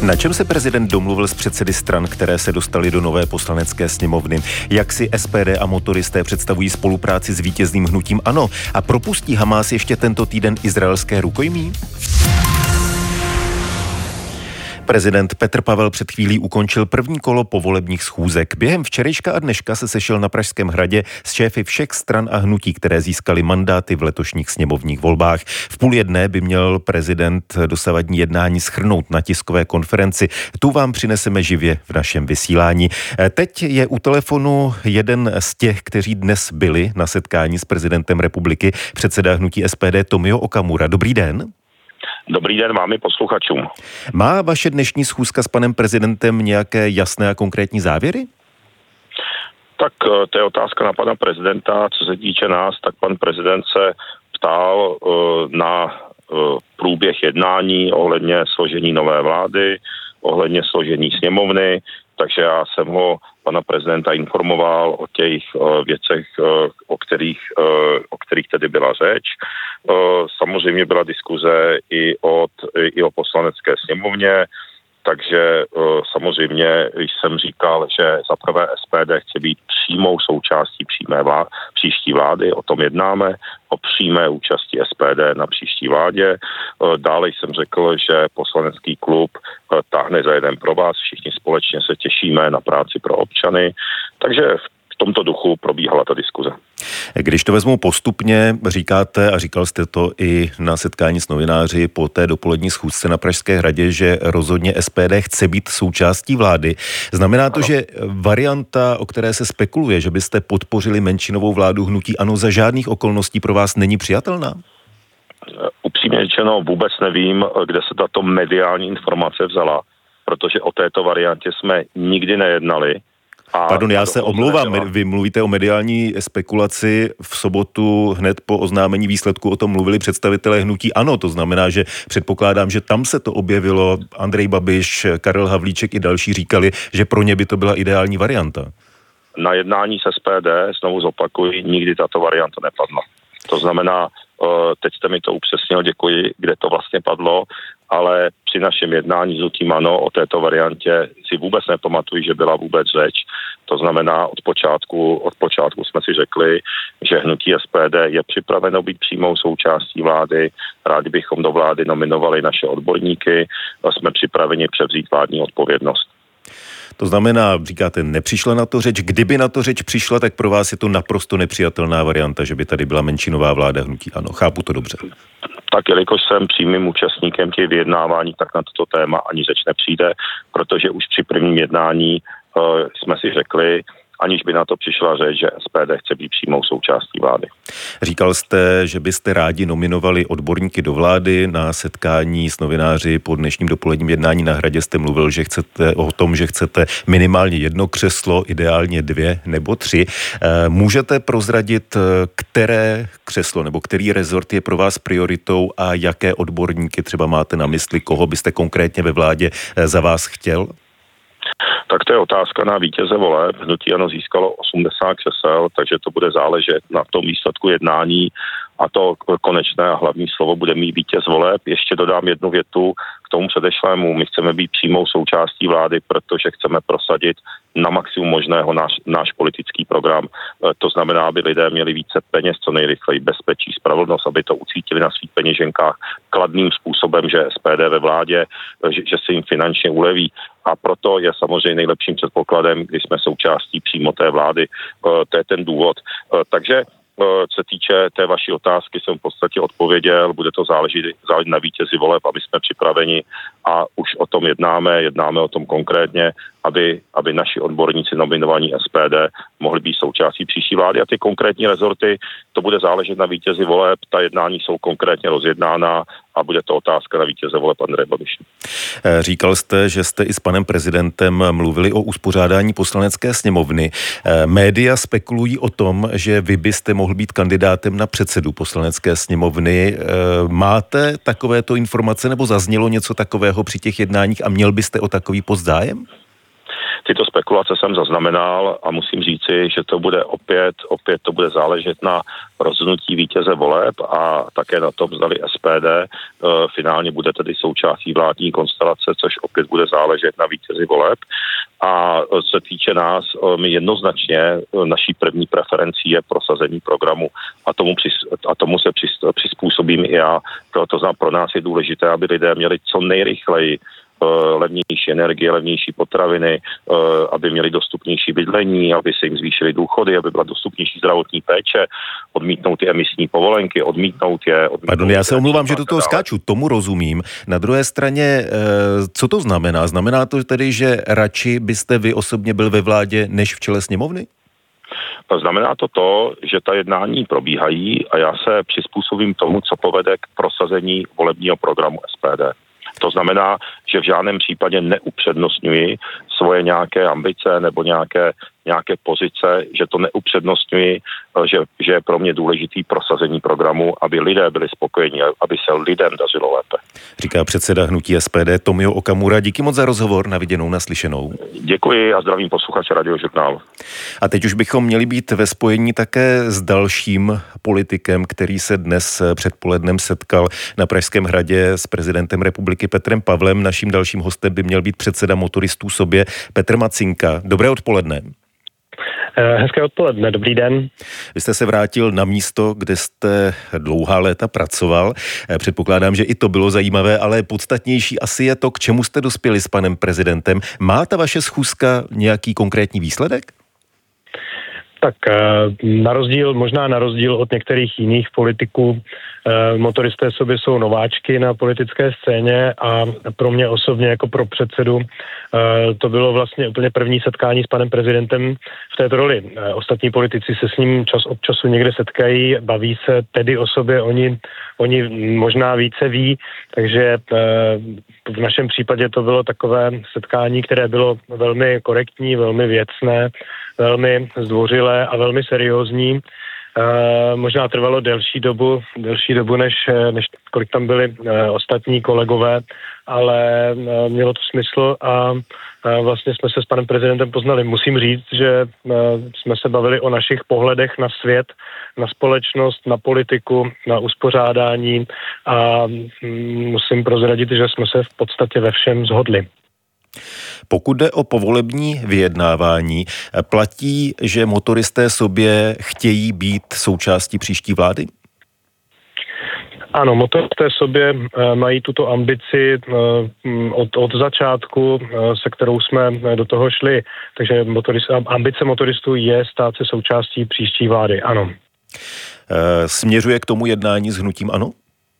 Na čem se prezident domluvil s předsedy stran, které se dostaly do nové poslanecké sněmovny? Jak si SPD a motoristé představují spolupráci s vítězným hnutím ANO? A propustí Hamás ještě tento týden izraelské rukojmí? Prezident Petr Pavel před chvílí ukončil první kolo povolebních schůzek. Během včerejška a dneška se sešel na Pražském hradě s šéfy všech stran a hnutí, které získaly mandáty v letošních sněmovních volbách. V 12:30 by měl prezident dosavadní jednání shrnout na tiskové konferenci. Tu vám přineseme živě v našem vysílání. Teď je u telefonu jeden z těch, kteří dnes byli na setkání s prezidentem republiky, předseda hnutí SPD Tomio Okamura. Dobrý den. Dobrý den vám i posluchačům. Má vaše dnešní schůzka s panem prezidentem nějaké jasné a konkrétní závěry? Tak to je otázka na pana prezidenta. Co se týče nás, tak pan prezident se ptal na průběh jednání ohledně složení nové vlády, ohledně složení sněmovny, takže já jsem ho, pana prezidenta, informoval o těch věcech, o kterých tedy byla řeč. Samozřejmě byla diskuze i o poslanecké sněmovně, takže samozřejmě jsem říkal, že zaprvé SPD chce být přímou součástí příští vlády, o tom jednáme, o přímé účasti SPD na příští vládě. Dále jsem řekl, že poslanecký klub táhne za jeden pro vás, všichni společně se těšíme na práci pro občany, takže v tomto duchu probíhala ta diskuze. Když to vezmu postupně, říkáte, a říkal jste to i na setkání s novináři po té dopolední schůzce na Pražské hradě, že rozhodně SPD chce být součástí vlády. Znamená to, že varianta, o které se spekuluje, že byste podpořili menšinovou vládu hnutí ANO, za žádných okolností pro vás není přijatelná? Upřímně řečeno vůbec nevím, kde se tato mediální informace vzala, protože o této variantě jsme nikdy nejednali. Pardon, já se omlouvám, vy mluvíte o mediální spekulaci. V sobotu hned po oznámení výsledku o tom mluvili představitelé hnutí ANO, to znamená, že předpokládám, že tam se to objevilo. Andrej Babiš, Karel Havlíček i další říkali, že pro ně by to byla ideální varianta. Na jednání s SPD, znovu zopakuji, nikdy tato varianta nepadla. To znamená, teď jste mi to upřesnil, děkuji, kde to vlastně padlo, ale při našem jednání s hnutím ANO o této variantě si vůbec nepamatuji, že byla vůbec řeč. To znamená, od počátku jsme si řekli, že hnutí SPD je připraveno být přímou součástí vlády, rádi bychom do vlády nominovali naše odborníky a jsme připraveni převzít vládní odpovědnost. To znamená, říkáte, nepřišla na to řeč. Kdyby na to řeč přišla, tak pro vás je to naprosto nepřijatelná varianta, že by tady byla menšinová vláda hnutí ANO. Chápu to dobře. Tak jelikož jsem přímým účastníkem těch vyjednávání, tak na toto téma ani řeč nepřijde, protože už při prvním jednání jsme si řekli, aniž by na to přišla řeč, že SPD chce být přímou součástí vlády. Říkal jste, že byste rádi nominovali odborníky do vlády. Na setkání s novináři po dnešním dopoledním jednání na hradě jste mluvil, že chcete o tom, že chcete minimálně 1 křeslo, ideálně 2 nebo 3. Můžete prozradit, které křeslo nebo který rezort je pro vás prioritou a jaké odborníky třeba máte na mysli, koho byste konkrétně ve vládě za vás chtěl? Tak to je otázka na vítěze voleb. Hnutí ANO získalo 80 křesel, takže to bude záležet na tom výsledku jednání a to konečné a hlavní slovo bude mít vítěz voleb. Ještě dodám jednu větu k tomu předešlému. My chceme být přímou součástí vlády, protože chceme prosadit na maximum možného náš politický program. To znamená, aby lidé měli více peněz, co nejrychleji, bezpečí, spravedlnost, aby to ucítili na svých peněženkách kladným způsobem, že SPD ve vládě, že se jim finančně uleví. A proto je samozřejmě nejlepším předpokladem, když jsme součástí přímo té vlády. To je ten důvod. Takže co se týče té vaší otázky, jsem v podstatě odpověděl, bude to záležet na vítězi voleb, aby jsme připraveni a už o tom jednáme o tom konkrétně, aby naši odborníci nominovaní SPD mohli být součástí příští vlády a ty konkrétní rezorty, to bude záležet na vítězi voleb, ta jednání jsou konkrétně rozjednána a bude to otázka na vítěze voleb Andreje Babiše. Říkal jste, že jste i s panem prezidentem mluvili o uspořádání poslanecké sněmovny. Média spekulují o tom, že vy byste mohl být kandidátem na předsedu poslanecké sněmovny. Máte takovéto informace nebo zaznělo něco takového při těch jednáních a měl byste o takový post zájem? Tyto spekulace jsem zaznamenal a musím říci, že to bude opět to bude záležet na rozhodnutí vítěze voleb a také na tom, zdali SPD finálně bude tedy součástí vládní konstelace, což opět bude záležet na vítězi voleb. A co se týče nás, my jednoznačně naší první preferencí je prosazení programu a tomu se přizpůsobím i já. To znamená, pro nás je důležité, aby lidé měli co nejrychleji levnější energie, levnější potraviny, aby měli dostupnější bydlení, aby se jim zvýšily důchody, aby byla dostupnější zdravotní péče, odmítnout ty emisní povolenky, odmítnout je. Pardon, já se omlouvám, že do toho skáču, tomu rozumím. Na druhé straně, co to znamená? Znamená to tedy, že radši byste vy osobně byl ve vládě než v čele sněmovny? Znamená to, že ta jednání probíhají a já se přizpůsobím tomu, co povede k prosazení volebního programu SPD. To znamená, že v žádném případě neupřednostňuji svoje nějaké ambice nebo nějaké pozice, že to neupřednostňuji, že je pro mě důležitý prosazení programu, aby lidé byli spokojení, aby se lidem dařilo lépe. Říká předseda hnutí SPD Tomio Okamura. Díky moc za rozhovor, na viděnou, naslyšenou. Děkuji a zdravím posluchače Radiožurnálu. A teď už bychom měli být ve spojení také s dalším politikem, který se dnes předpolednem setkal na Pražském hradě s prezidentem republiky Petrem Pavlem. Naším dalším hostem by měl být předseda Motoristů sobě Petr Macinka. Dobré odpoledne. Hezké odpoledne, dobrý den. Vy jste se vrátil na místo, kde jste dlouhá léta pracoval. Předpokládám, že i to bylo zajímavé, ale podstatnější asi je to, k čemu jste dospěli s panem prezidentem. Má ta vaše schůzka nějaký konkrétní výsledek? Tak možná na rozdíl od některých jiných politiků, motoristé sobě jsou nováčky na politické scéně a pro mě osobně jako pro předsedu to bylo vlastně úplně první setkání s panem prezidentem v této roli. Ostatní politici se s ním čas od času někde setkají, baví se tedy o sobě, oni možná více ví, takže v našem případě to bylo takové setkání, které bylo velmi korektní, velmi věcné, velmi zdvořilé a velmi seriózní. Možná trvalo delší dobu než kolik tam byli ostatní kolegové, ale mělo to smysl a vlastně jsme se s panem prezidentem poznali. Musím říct, že jsme se bavili o našich pohledech na svět, na společnost, na politiku, na uspořádání a musím prozradit, že jsme se v podstatě ve všem shodli. Pokud jde o povolební vyjednávání, platí, že motoristé sobě chtějí být součástí příští vlády? Ano, motoristé sobě mají tuto ambici od začátku, se kterou jsme do toho šli. Takže ambice motoristů je stát se součástí příští vlády, ano. Směřuje k tomu jednání s hnutím ANO?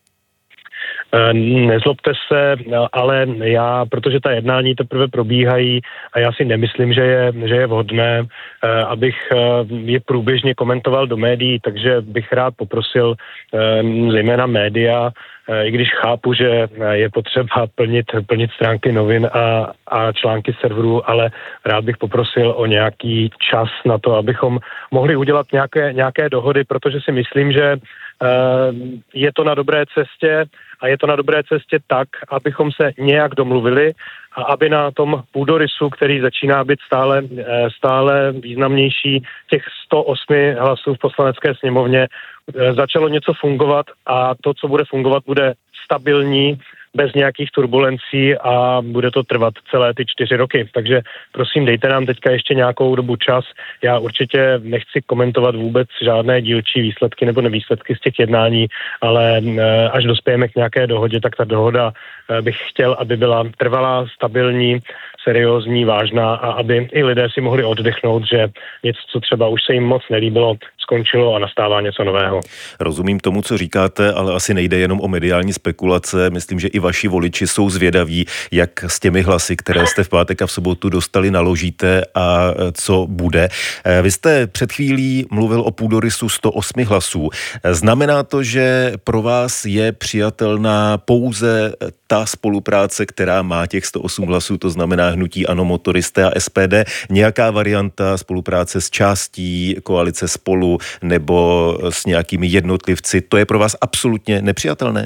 Nezlobte se, ale protože ta jednání teprve probíhají a já si nemyslím, že je vhodné, abych je průběžně komentoval do médií, takže bych rád poprosil zejména média, i když chápu, že je potřeba plnit stránky novin a články serverů, ale rád bych poprosil o nějaký čas na to, abychom mohli udělat nějaké dohody, protože si myslím, že je to na dobré cestě a je to na dobré cestě tak, abychom se nějak domluvili a aby na tom půdorysu, který začíná být stále významnější, těch 108 hlasů v poslanecké sněmovně, začalo něco fungovat a to, co bude fungovat, bude stabilní, bez nějakých turbulencí a bude to trvat celé ty 4 roky. Takže prosím, dejte nám teďka ještě nějakou dobu čas. Já určitě nechci komentovat vůbec žádné dílčí výsledky nebo nevýsledky z těch jednání, ale až dospějeme k nějaké dohodě, tak ta dohoda bych chtěl, aby byla trvalá, stabilní, seriózní, vážná a aby i lidé si mohli oddechnout, že něco, co třeba už se jim moc nelíbilo, skončilo a nastává něco nového. Rozumím tomu, co říkáte, ale asi nejde jenom o mediální spekulace. Myslím, že i vaši voliči jsou zvědaví, jak s těmi hlasy, které jste v pátek a v sobotu dostali, naložíte a co bude. Vy jste před chvílí mluvil o půdorysu 108 hlasů. Znamená to, že pro vás je přijatelná pouze ta spolupráce, která má těch 108 hlasů, to znamená hnutí ANO, motoristé a SPD, nějaká varianta spolupráce s částí koalice Spolu nebo s nějakými jednotlivci, to je pro vás absolutně nepřijatelné?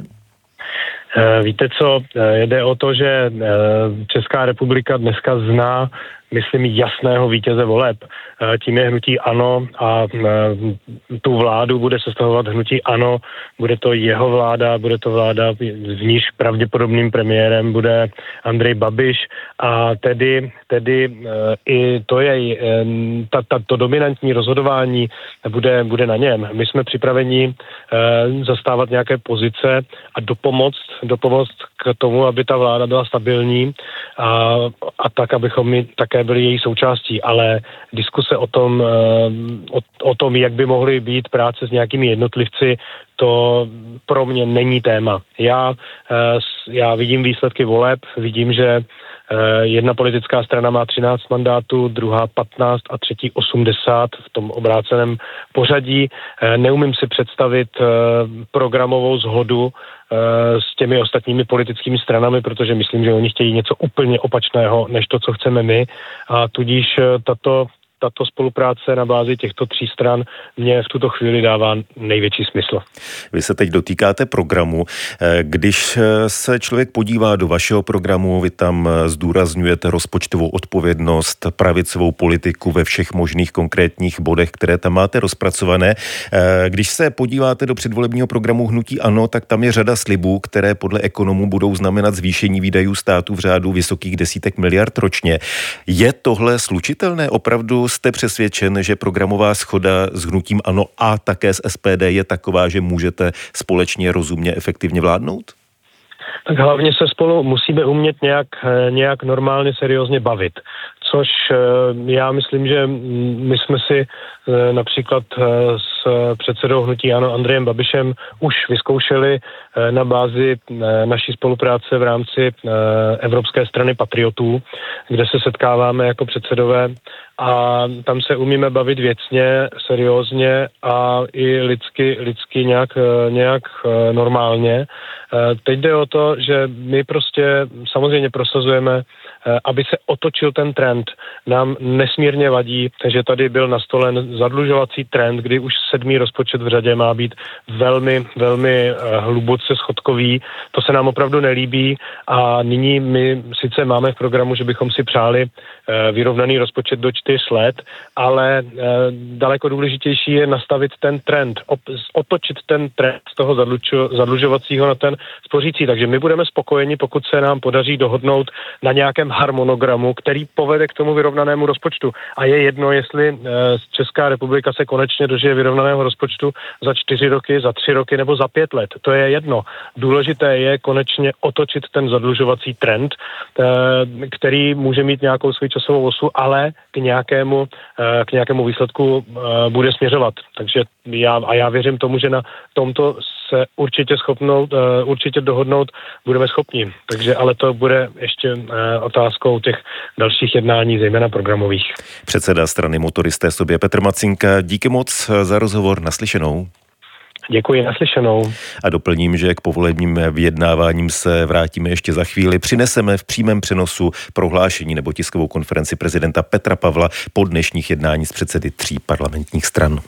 Víte co, jde o to, že Česká republika dneska zná myslím, jasného vítěze voleb. Tím je hnutí ANO a tu vládu bude sestavovat hnutí ANO, bude to jeho vláda, bude to vláda, v níž pravděpodobným premiérem bude Andrej Babiš a tedy i to je to dominantní rozhodování bude na něm. My jsme připraveni zastávat nějaké pozice a dopomoct k tomu, aby ta vláda byla stabilní a tak, abychom my také byli její součástí, ale diskuse o tom, jak by mohly být práce s nějakými jednotlivci, to pro mě není téma. Já vidím výsledky voleb, vidím, že jedna politická strana má 13 mandátů, druhá 15 a třetí 80 v tom obráceném pořadí. Neumím si představit programovou shodu s těmi ostatními politickými stranami, protože myslím, že oni chtějí něco úplně opačného, než to, co chceme my. A tudíž tato spolupráce na bázi těchto 3 stran mě v tuto chvíli dává největší smysl. Vy se teď dotýkáte programu. Když se člověk podívá do vašeho programu, vy tam zdůrazňujete rozpočtovou odpovědnost, pravicovou politiku ve všech možných konkrétních bodech, které tam máte rozpracované. Když se podíváte do předvolebního programu hnutí ANO, tak tam je řada slibů, které podle ekonomů budou znamenat zvýšení výdajů státu v řádu vysokých desítek miliard ročně. Je tohle slučitelné? Opravdu jste přesvědčen, že programová shoda s hnutím ANO a také s SPD je taková, že můžete společně rozumně efektivně vládnout? Tak hlavně se spolu musíme umět nějak normálně seriózně bavit. Což já myslím, že my jsme si například s předsedou hnutí ANO Andrejem Babišem už vyzkoušeli na bázi naší spolupráce v rámci Evropské strany patriotů, kde se setkáváme jako předsedové a tam se umíme bavit věcně, seriózně a i lidsky nějak normálně. Teď jde o to, že my prostě samozřejmě prosazujeme, aby se otočil ten trend. Nám nesmírně vadí, že tady byl nastolen zadlužovací trend, kdy už 7. rozpočet v řadě má být velmi, velmi hluboce schodkový. To se nám opravdu nelíbí a nyní my sice máme v programu, že bychom si přáli vyrovnaný rozpočet do 4 let, ale daleko důležitější je nastavit ten trend, otočit ten trend z toho zadlužovacího na ten spořící. Takže my budeme spokojeni, pokud se nám podaří dohodnout na nějakém harmonogramu, který povede k tomu vyrovnanému rozpočtu. A je jedno, jestli Česká republika se konečně dožije vyrovnaného rozpočtu za 4 roky, za 3 roky nebo za 5 let. To je jedno. Důležité je konečně otočit ten zadlužovací trend, který může mít nějakou svou časovou osu, ale k nějakému výsledku bude směřovat. Takže já věřím tomu, že na tomto se určitě dohodnout budeme schopni. Takže ale to bude ještě otázkou těch dalších jednání, zejména programových. Předseda strany Motoristé sobě Petr Macinka, díky moc za rozhovor, naslyšenou. Děkuji, naslyšenou. A doplním, že k povolebním vyjednáváním se vrátíme ještě za chvíli. Přineseme v přímém přenosu prohlášení nebo tiskovou konferenci prezidenta Petra Pavla po dnešních jednání s předsedy 3 parlamentních stran.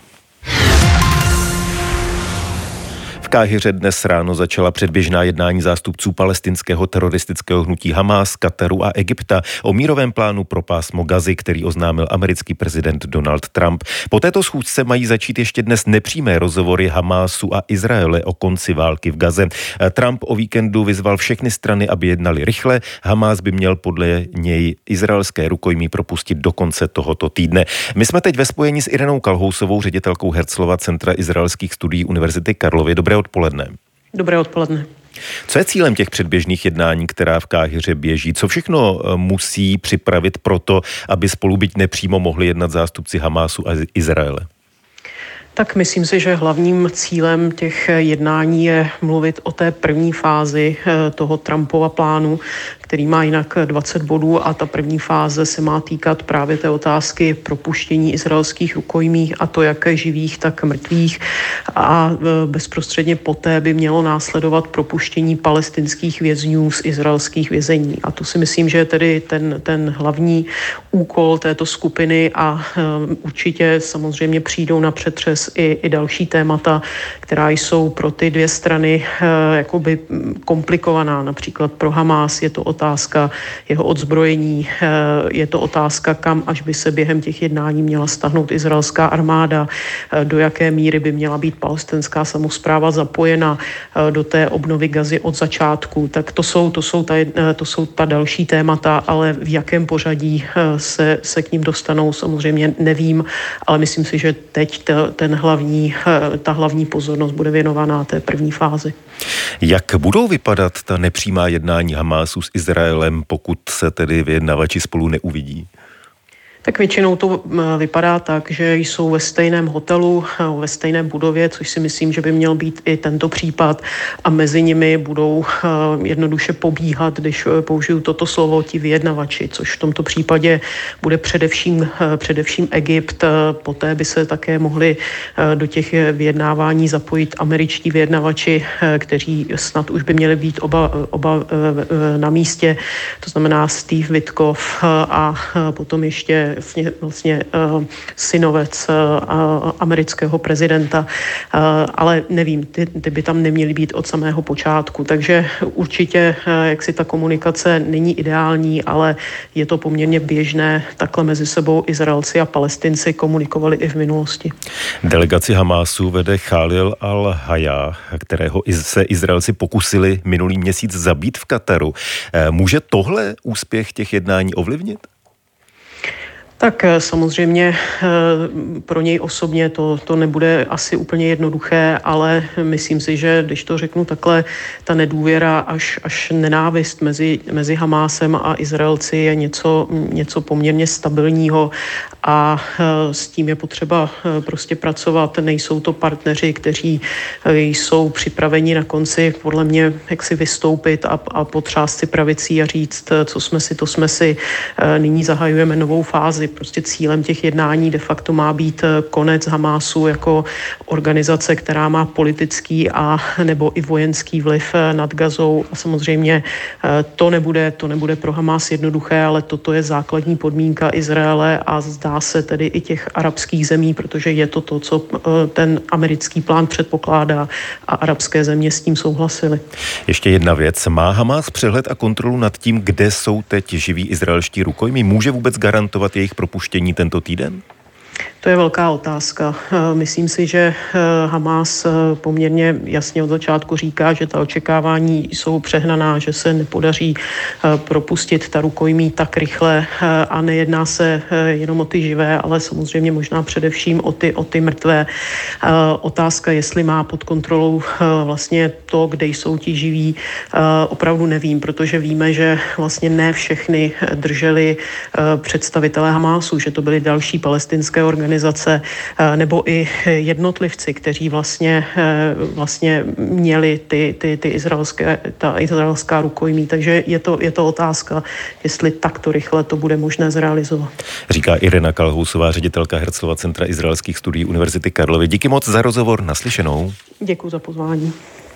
V Káhiře dnes ráno začala předběžná jednání zástupců palestinského teroristického hnutí Hamás, Kataru a Egypta o mírovém plánu pro pásmo Gazy, který oznámil americký prezident Donald Trump. Po této schůzce mají začít ještě dnes nepřímé rozhovory Hamásu a Izraele o konci války v Gaze. Trump o víkendu vyzval všechny strany, aby jednali rychle. Hamás by měl podle něj izraelské rukojmí propustit do konce tohoto týdne. My jsme teď ve spojení s Irenou Kalhousovou, ředitelkou Herzlova Centra izraelských studií Univerzity Karlovy. Dobré odpoledne. Dobré odpoledne. Co je cílem těch předběžných jednání, která v Káhiře běží? Co všechno musí připravit proto, aby spolu byť nepřímo mohli jednat zástupci Hamásu a Izraele? Tak myslím si, že hlavním cílem těch jednání je mluvit o té první fázi toho Trumpova plánu, který má jinak 20 bodů a ta první fáze se má týkat právě té otázky propuštění izraelských rukojmí a to jak živých, tak mrtvých a bezprostředně poté by mělo následovat propuštění palestinských vězňů z izraelských vězení. A to si myslím, že je tedy ten hlavní úkol této skupiny a určitě samozřejmě přijdou na přetřes Hamas i další témata, která jsou pro ty dvě strany jakoby komplikovaná. Například pro Hamas je to otázka jeho odzbrojení, je to otázka, kam až by se během těch jednání měla stáhnout izraelská armáda, do jaké míry by měla být palestinská samospráva zapojena do té obnovy Gazy od začátku. Tak to jsou ta další témata, ale v jakém pořadí se k ním dostanou, samozřejmě nevím, ale myslím si, že teď ta hlavní pozornost bude věnovaná té první fázi. Jak budou vypadat ta nepřímá jednání Hamásu s Izraelem, pokud se tedy vyjednavači spolu neuvidí? Tak většinou to vypadá tak, že jsou ve stejném hotelu, ve stejné budově, což si myslím, že by měl být i tento případ, a mezi nimi budou jednoduše pobíhat, když použiju toto slovo, ti vyjednavači, což v tomto případě bude především Egypt. Poté by se také mohli do těch vyjednávání zapojit američtí vyjednavači, kteří snad už by měli být oba na místě, to znamená Steve Witkoff a potom ještě vlastně synovec amerického prezidenta, ale nevím, ty by tam neměly být od samého počátku, takže určitě, jak si ta komunikace není ideální, ale je to poměrně běžné, takhle mezi sebou Izraelci a Palestinci komunikovali i v minulosti. Delegaci Hamásu vede Khalil al-Hayya, kterého se Izraelci pokusili minulý měsíc zabít v Kataru. Může tohle úspěch těch jednání ovlivnit? Tak samozřejmě pro něj osobně to nebude asi úplně jednoduché, ale myslím si, že když to řeknu takhle, ta nedůvěra až nenávist mezi Hamásem a Izraelci je něco poměrně stabilního a s tím je potřeba prostě pracovat. Nejsou to partneři, kteří jsou připraveni na konci podle mě jaksi vystoupit a potřást si pravicí a říct, co jsme si, to jsme si. Nyní zahajujeme novou fázi. Prostě cílem těch jednání de facto má být konec Hamásu jako organizace, která má politický a nebo i vojenský vliv nad Gazou. A samozřejmě to nebude pro Hamás jednoduché, ale toto je základní podmínka Izraele a zdá se tedy i těch arabských zemí, protože je to, co ten americký plán předpokládá a arabské země s tím souhlasily. Ještě jedna věc. Má Hamás přehled a kontrolu nad tím, kde jsou teď živí izraelští rukojmí? Může vůbec garantovat jejich propuštění tento týden? To je velká otázka. Myslím si, že Hamás poměrně jasně od začátku říká, že ta očekávání jsou přehnaná, že se nepodaří propustit ta rukojmí tak rychle a nejedná se jenom o ty živé, ale samozřejmě možná především o ty mrtvé. Otázka, jestli má pod kontrolou vlastně to, kde jsou ti živí, opravdu nevím, protože víme, že vlastně ne všechny drželi představitelé Hamásu, že to byly další palestinské organizace nebo i jednotlivci, kteří vlastně měli ta izraelská rukojmí. Takže je to otázka, jestli takto rychle to bude možné zrealizovat. Říká Irena Kalhousová, ředitelka Herzlova centra izraelských studií Univerzity Karlovy. Díky moc za rozhovor, naslyšenou. Děkuji za pozvání.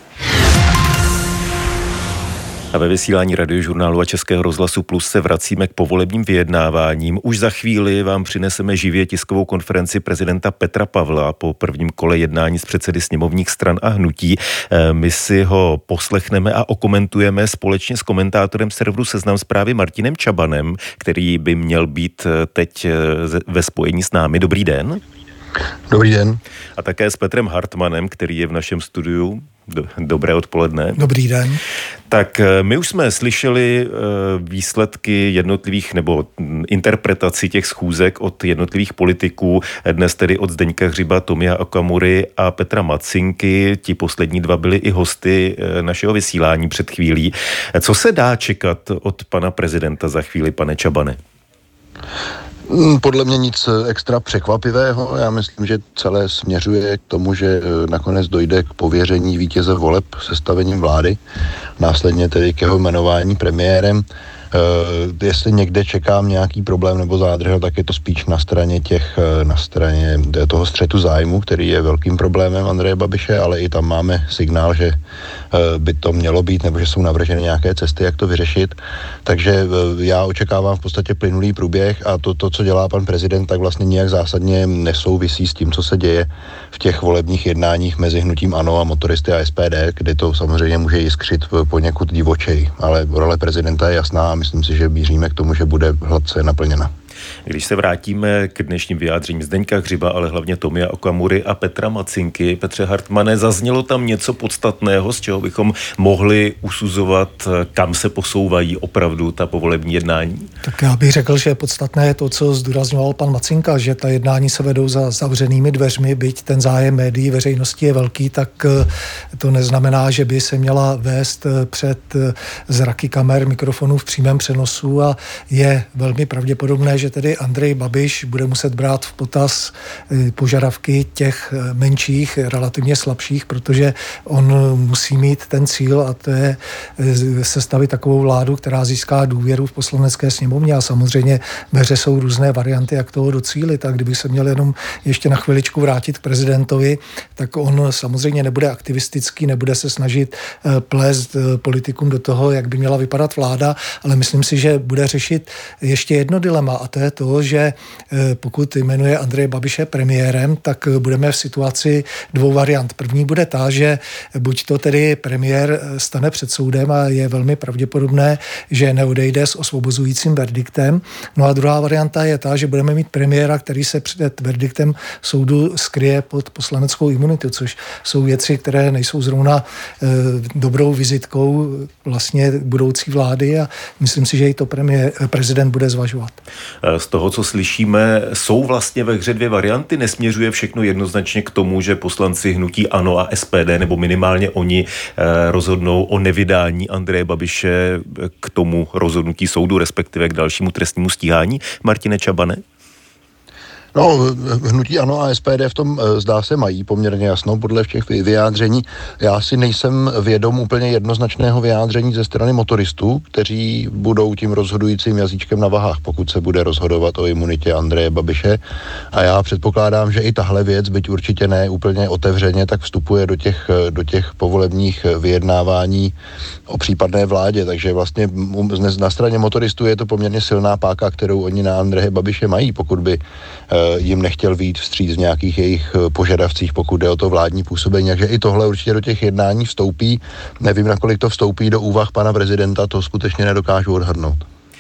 A ve vysílání Radiožurnálu a Českého rozhlasu Plus se vracíme k povolebním vyjednáváním. Už za chvíli vám přineseme živě tiskovou konferenci prezidenta Petra Pavla po prvním kole jednání s předsedy sněmovních stran a hnutí. My si ho poslechneme a okomentujeme společně s komentátorem serveru Seznam Zprávy Martinem Čabanem, který by měl být teď ve spojení s námi. Dobrý den. Dobrý den. A také s Petrem Hartmanem, který je v našem studiu. Dobré odpoledne. Dobrý den. Tak my už jsme slyšeli výsledky jednotlivých nebo interpretaci těch schůzek od jednotlivých politiků, dnes tedy od Zdeňka Hřiba, Tomia Okamury a Petra Macinky. Ti poslední dva byli i hosty našeho vysílání před chvílí. Co se dá čekat od pana prezidenta za chvíli, pane Čabane? Podle mě nic extra překvapivého. Já myslím, že celé směřuje k tomu, že nakonec dojde k pověření vítěze voleb sestavením vlády, následně tedy k jeho jmenování premiérem. Jestli někde čekám nějaký problém nebo zádrhel, tak je to spíš na straně toho střetu zájmu, který je velkým problémem Andreje Babiše, ale i tam máme signál, že by to mělo být, nebo že jsou navrženy nějaké cesty, jak to vyřešit. Takže já očekávám v podstatě plynulý průběh a to, co dělá pan prezident, tak vlastně nijak zásadně nesouvisí s tím, co se děje v těch volebních jednáních mezi hnutím ANO a motoristy a SPD, kde to samozřejmě může jiskřit poněkud divočej, ale role prezidenta je jasná a myslím si, že míříme k tomu, že bude hladce naplněna. Když se vrátíme k dnešním vyjádřením Zdeňka Hřiba, ale hlavně Tomia Okamury a Petra Macinky, Petře Hartmane, zaznělo tam něco podstatného, z čeho bychom mohli usuzovat, kam se posouvají opravdu ta povolební jednání? Tak já bych řekl, že podstatné je to, co zdůrazňoval pan Macinka, že ta jednání se vedou za zavřenými dveřmi, byť ten zájem médií, veřejnosti je velký, tak to neznamená, že by se měla vést před zraky kamer, mikrofonů v přímém přenosu a je velmi pravděpodobné, že tedy Andrej Babiš bude muset brát v potaz požadavky těch menších, relativně slabších, protože on musí mít ten cíl a to je sestavit takovou vládu, která získá důvěru v poslanecké sněmovně a samozřejmě ve hře jsou různé varianty, jak toho docílit. A kdyby se měl jenom ještě na chviličku vrátit k prezidentovi, tak on samozřejmě nebude aktivistický, nebude se snažit plést politikům do toho, jak by měla vypadat vláda, ale myslím si, že bude řešit ještě jedno dilema a to je to, že pokud jmenuje Andreje Babiše premiérem, tak budeme v situaci dvou variant. První bude ta, že buď to tedy premiér stane před soudem a je velmi pravděpodobné, že neodejde s osvobozujícím verdiktem. No a druhá varianta je ta, že budeme mít premiéra, který se před verdiktem soudu skryje pod poslaneckou imunitu, což jsou věci, které nejsou zrovna dobrou vizitkou vlastně budoucí vlády a myslím si, že i to prezident bude zvažovat. Z toho, co slyšíme, jsou vlastně ve hře dvě varianty. Nesměřuje všechno jednoznačně k tomu, že poslanci hnutí ANO a SPD, nebo minimálně oni, rozhodnou o nevydání Andreje Babiše k tomu rozhodnutí soudu, respektive k dalšímu trestnímu stíhání. Martine Čabane? No, hnutí ANO a SPD v tom zdá se mají poměrně jasno podle všech vyjádření. Já si nejsem vědom úplně jednoznačného vyjádření ze strany motoristů, kteří budou tím rozhodujícím jazyčkem na vahách, pokud se bude rozhodovat o imunitě Andreje Babiše. A já předpokládám, že i tahle věc, byť určitě ne úplně otevřeně, tak vstupuje do těch povolebních vyjednávání o případné vládě. Takže vlastně na straně motoristů je to poměrně silná páka, kterou oni na Andreje Babiše mají, pokud by jim nechtěl vyjít vstříc v nějakých jejich požadavcích, pokud jde o to vládní působení. Takže i tohle určitě do těch jednání vstoupí. Nevím, nakolik to vstoupí do úvah pana prezidenta, to skutečně nedokážu odhadnout.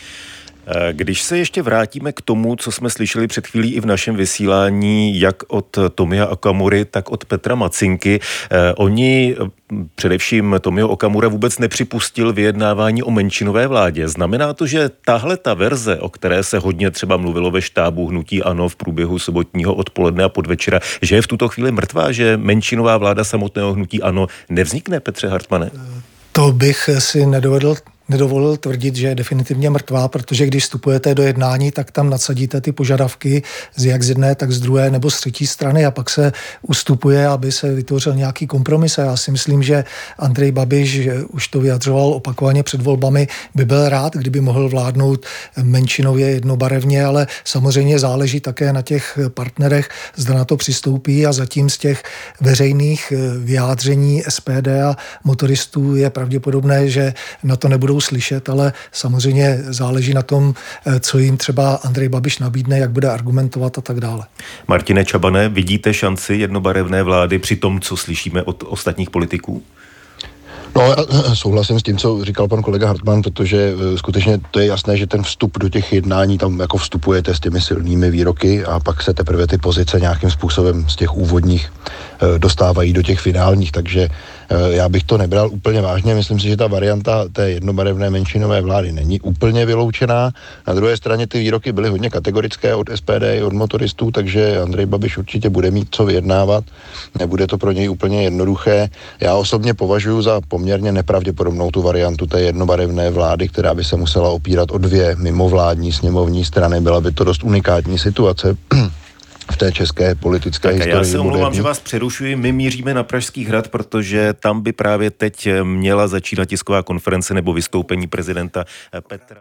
Když se ještě vrátíme k tomu, co jsme slyšeli před chvílí i v našem vysílání, jak od Tomia Okamury, tak od Petra Macinky, oni, především Tomio Okamura, vůbec nepřipustil vyjednávání o menšinové vládě. Znamená to, že tahle ta verze, o které se hodně třeba mluvilo ve štábu hnutí ANO v průběhu sobotního odpoledne a podvečera, že je v tuto chvíli mrtvá, že menšinová vláda samotného hnutí ANO nevznikne, Petře Hartmane? To bych si nedovolil tvrdit, že je definitivně mrtvá, protože když vstupujete do jednání, tak tam nadsadíte ty požadavky jak z jedné, tak z druhé nebo z třetí strany a pak se ustupuje, aby se vytvořil nějaký kompromis. A já si myslím, že Andrej Babiš už to vyjadřoval opakovaně před volbami, by byl rád, kdyby mohl vládnout menšinově jednobarevně, ale samozřejmě záleží také na těch partnerech, zda na to přistoupí a zatím z těch veřejných vyjádření SPD a motoristů je pravděpodobné, že na to nebudou slyšet, ale samozřejmě záleží na tom, co jim třeba Andrej Babiš nabídne, jak bude argumentovat a tak dále. Martine Čabane, vidíte šanci jednobarevné vlády při tom, co slyšíme od ostatních politiků? No, já souhlasím s tím, co říkal pan kolega Hartman, protože skutečně to je jasné, že ten vstup do těch jednání, tam jako vstupujete s těmi silnými výroky a pak se teprve ty pozice nějakým způsobem z těch úvodních dostávají do těch finálních, takže já bych to nebral úplně vážně. Myslím si, že ta varianta té jednobarevné menšinové vlády není úplně vyloučená. Na druhé straně ty výroky byly hodně kategorické od SPD i od motoristů, takže Andrej Babiš určitě bude mít co vyjednávat. Nebude to pro něj úplně jednoduché. Já osobně považuji za poměrně nepravděpodobnou tu variantu té jednobarevné vlády, která by se musela opírat o dvě mimovládní sněmovní strany. Byla by to dost unikátní situace v té české politické historii. Já se omlouvám, že vás přerušuji. My míříme na Pražský hrad, protože tam by právě teď měla začínat tisková konference nebo vystoupení prezidenta Petra